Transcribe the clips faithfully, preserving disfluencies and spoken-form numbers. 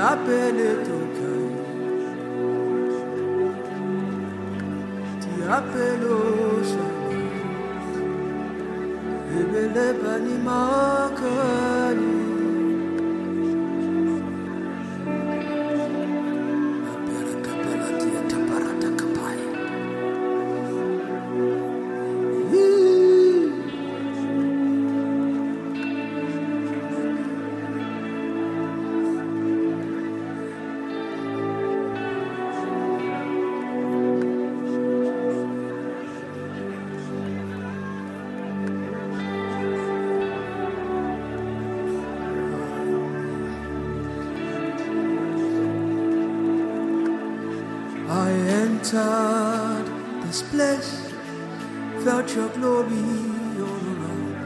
appelle ton cœur, tu appelles au Seigneur, et belle banima kani. I entered this place, felt your glory all around.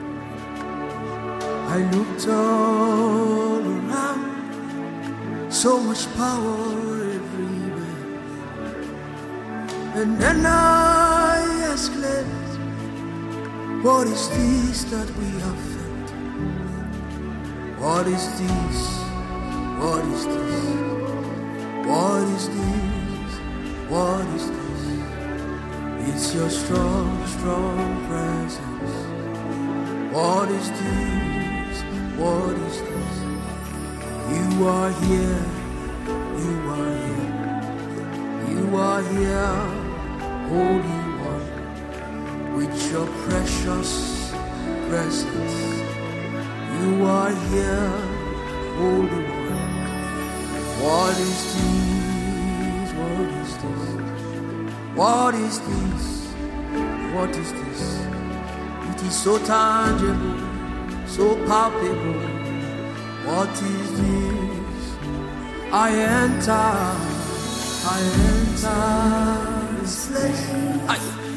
I looked all around, so much power everywhere. And then I exclaimed, what is this that we have felt? What is this? What is this? What is this? What is this? It's your strong, strong presence. What is this? What is this? You are here. You are here. You are here, Holy One, with your precious presence. You are here, Holy One. What is this? What is this? What is this? What is this? It is so tangible, so palpable. What is this? I enter, I enter this place. I,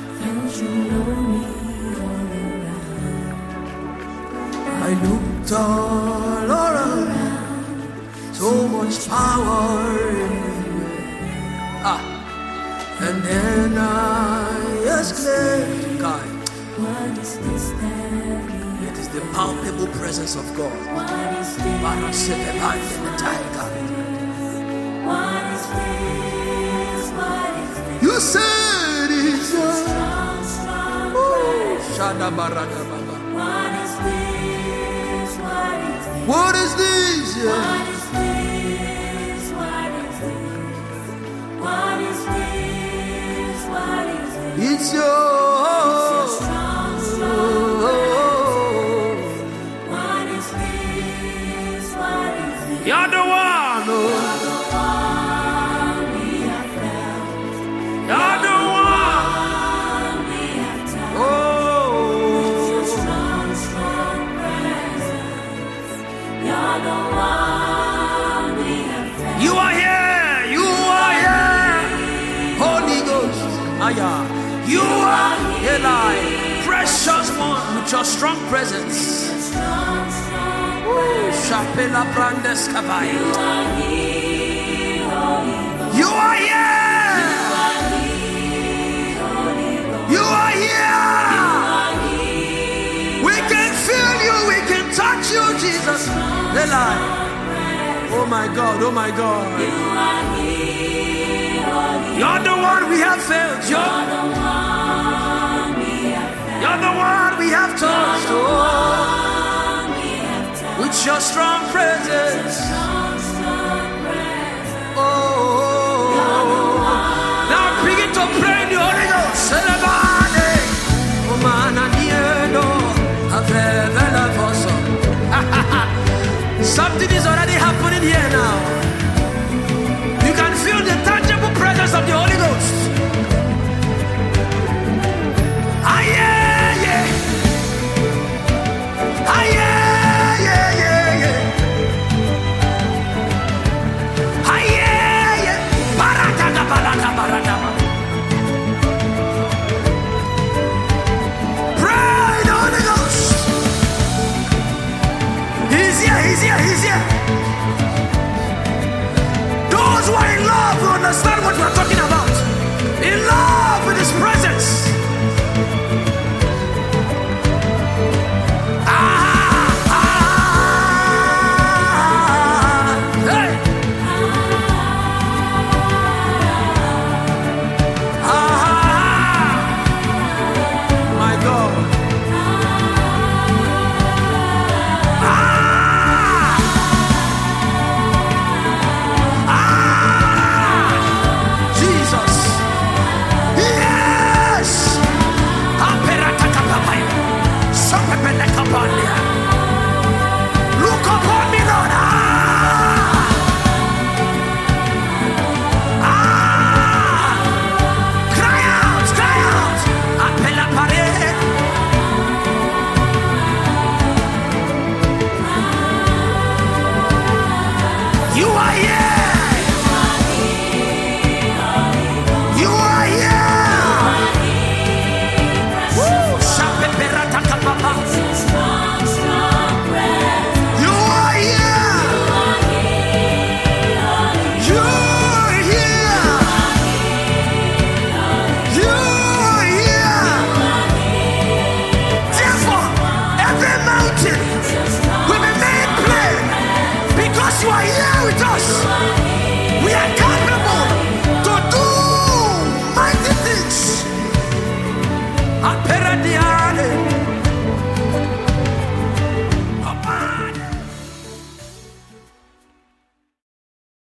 I looked all around, so much power in me. Ah. And then I exclaimed, God, what is this that it is the palpable presence of God. What is this? What is this? What is this? You said it's strong, strong Shada Barada Baba. What is this? What is this? What is this? Yeah. What is this? What is this? What is this? It's your, it's your strong, strong what is this? What is this? You're the one, oh. You're the one we have felt. You're the one we have touched. Oh, it's your strong, strong presence. You're the one we have felt. You are here. You are here. Holy Ghost. Aya. You are Eli, precious one, with your strong presence. Chapela Brandes Kavai. You are here. You are here. We can feel you. We can touch you, Jesus. Eli. Oh my God. Oh my God. You're the one we have failed. You're the one we have failed. You're the one we have touched. Oh, with your strong presence. Oh, now begin to pray in the Holy Ghost. Oh man, I something is already happening here now. You can feel the tangible presence of the Holy Ghost. Ah, yeah, yeah. Ah, yeah, yeah, yeah, yeah. Ah, yeah, yeah. Baraka, baraka, baraka. Pray the Holy Ghost. He's here, he's here, he's here. Those who are in love will understand what we're talking about.